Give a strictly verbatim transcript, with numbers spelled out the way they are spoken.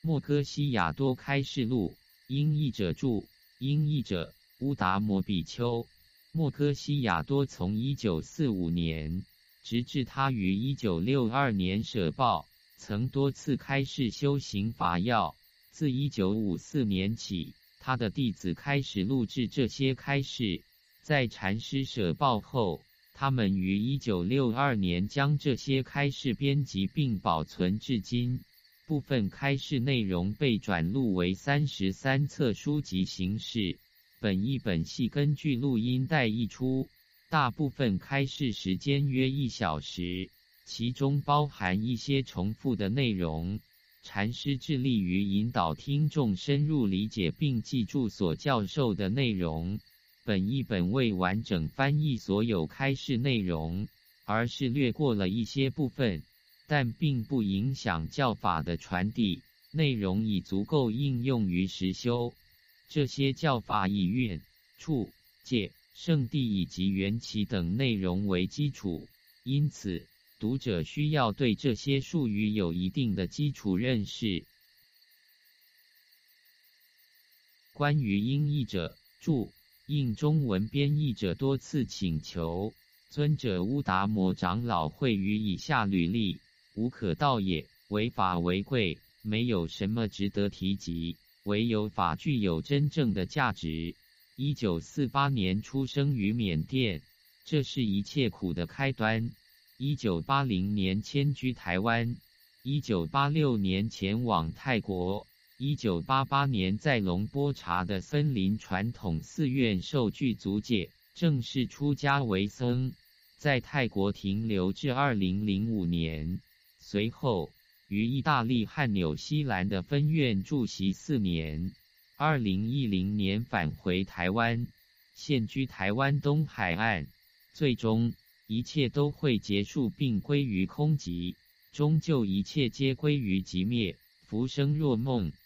莫戈西亚多开示录，英译者注，英译者乌达摩比丘。莫戈西亚多从一九四五年直至他于一九六二年舍报，曾多次开示修行法要。自一九五四年起，他的弟子开始录制这些开示。在禅师舍报后，他们于一九六二年将这些开示编辑并保存至今。部分开示内容被转录为三十三册书籍形式，本一本系根据录音带译出。大部分开示时间约一小时，其中包含一些重复的内容。禅师致力于引导听众深入理解并记住所教授的内容。本译本未完整翻译所有开示内容，而是略过了一些部分，但并不影响教法的传递，内容已足够应用于实修。这些教法以愿、处、戒、圣谛以及缘起等内容为基础，因此读者需要对这些术语有一定的基础认识。关于英译者注，应中文编译者多次请求，尊者乌达摩长老会于以下履历：无可道也，为法为贵，没有什么值得提及，唯有法具有真正的价值。一九四八年出生于缅甸，这是一切苦的开端。一九八零年迁居台湾，一九八六年前往泰国，一九八八年在龙波查的森林传统寺院受具足戒，正式出家为僧，在泰国停留至二零零五年，随后于意大利和纽西兰的分院住习四年，二零一零年返回台湾，现居台湾东海岸。最终一切都会结束并归于空寂，终究一切皆归于寂灭，浮生若梦。